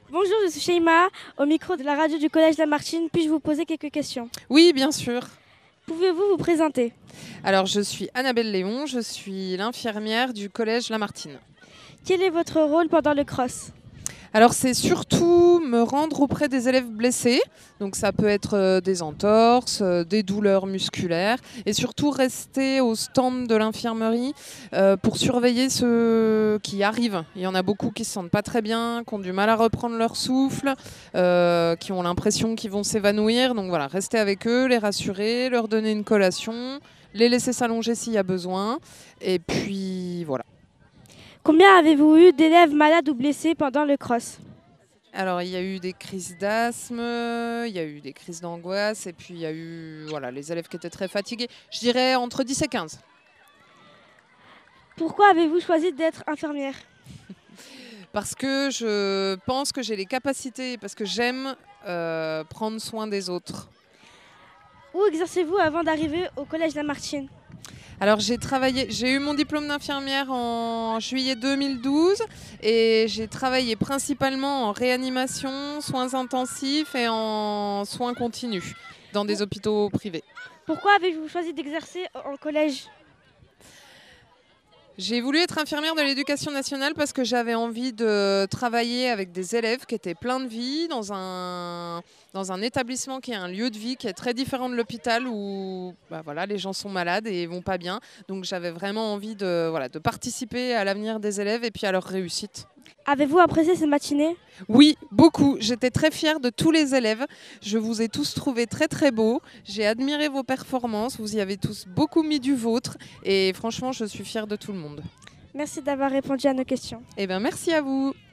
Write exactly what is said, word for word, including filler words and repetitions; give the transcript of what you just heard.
Bonjour, je suis Sheima, au micro de la radio du Collège Lamartine. Puis-je vous poser quelques questions? Oui, bien sûr. Pouvez-vous vous présenter? Alors, je suis Annabelle Léon, je suis l'infirmière du Collège Lamartine. Quel est votre rôle pendant le cross? Alors, c'est surtout me rendre auprès des élèves blessés. Donc, ça peut être euh, des entorses, euh, des douleurs musculaires. Et surtout, rester au stand de l'infirmerie euh, pour surveiller ceux qui arrivent. Il y en a beaucoup qui ne se sentent pas très bien, qui ont du mal à reprendre leur souffle, euh, qui ont l'impression qu'ils vont s'évanouir. Donc, voilà, rester avec eux, les rassurer, leur donner une collation, les laisser s'allonger s'il y a besoin. Et puis, voilà. Combien avez-vous eu d'élèves malades ou blessés pendant le cross? Alors, il y a eu des crises d'asthme, il y a eu des crises d'angoisse, et puis il y a eu voilà, les élèves qui étaient très fatigués. Je dirais entre dix et quinze. Pourquoi avez-vous choisi d'être infirmière? Parce que je pense que j'ai les capacités, parce que j'aime euh, prendre soin des autres. Où exercez-vous avant d'arriver au Collège Lamartine? Alors j'ai travaillé, j'ai eu mon diplôme d'infirmière en juillet deux mille douze et j'ai travaillé principalement en réanimation, soins intensifs et en soins continus dans des hôpitaux privés. Pourquoi avez-vous choisi d'exercer en collège? J'ai voulu être infirmière de l'éducation nationale parce que j'avais envie de travailler avec des élèves qui étaient pleins de vie dans un, dans un établissement qui est un lieu de vie qui est très différent de l'hôpital où bah voilà, les gens sont malades et vont pas bien. Donc j'avais vraiment envie de, voilà, de participer à l'avenir des élèves et puis à leur réussite. Avez-vous apprécié cette matinée? Oui, beaucoup. J'étais très fière de tous les élèves. Je vous ai tous trouvés très très beaux. J'ai admiré vos performances. Vous y avez tous beaucoup mis du vôtre. Et franchement, je suis fière de tout le monde. Merci d'avoir répondu à nos questions. Eh bien, merci à vous.